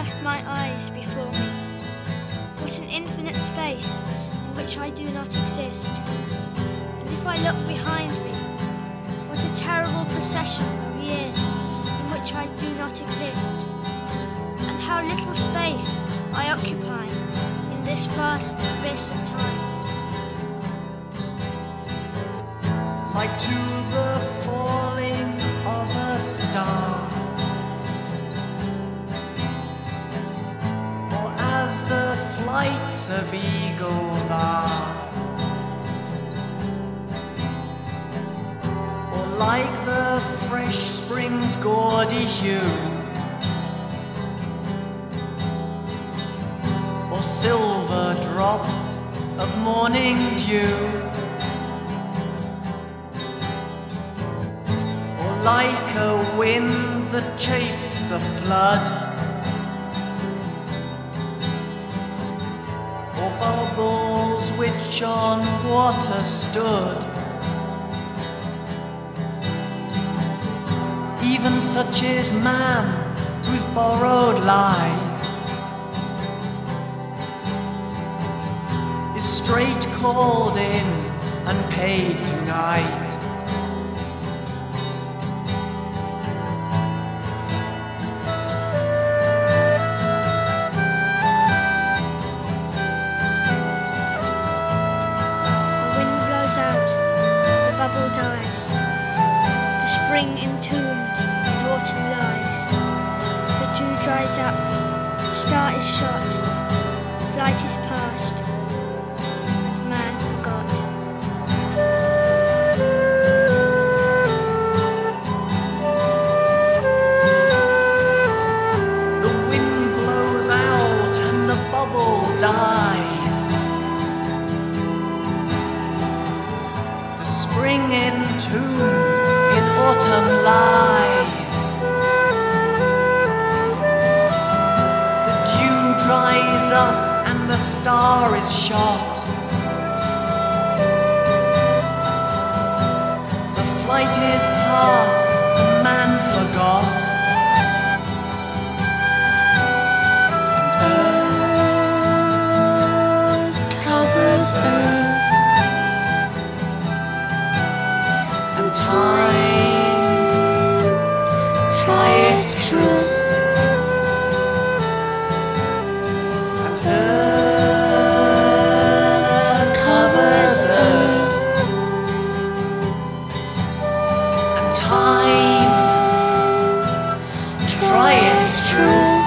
cast my eyes before me. What an infinite space in which I do not exist. And if I look behind me, what a terrible procession of years in which I do not exist. And how little space I occupy in this vast abyss of time. Like to the falling of a star, or as the flights of eagles are, or like the fresh spring's gaudy hue, or silver drops of morning dew, like a wind that chafes the flood, or bubbles which on water stood. Even such is man, whose borrowed light is straight called in and paid tonight. Bubble dies, the spring entombed in autumn lies, the dew dries up, the star is shot, flight is past, and man forgot. The wind blows out and the bubble dies. Spring entombed in autumn lies. The dew dries up and the star is shot. The flight is past and man forgot. And earth covers earth. Time trieth truth, and earth covers earth, and time trieth truth.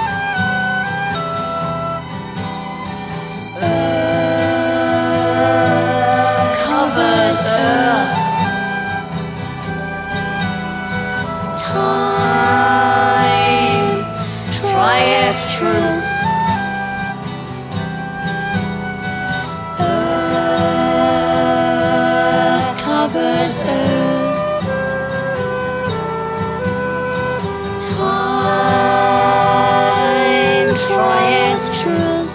Earth covers earth. Time trieth truth. Earth covers earth. Time trieth truth.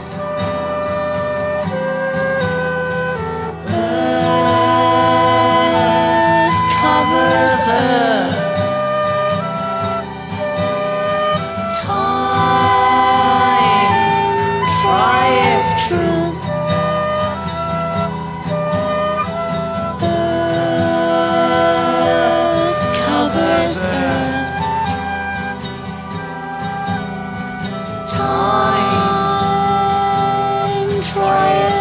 Earth covers earth. Truth. Earth covers earth. Time trieth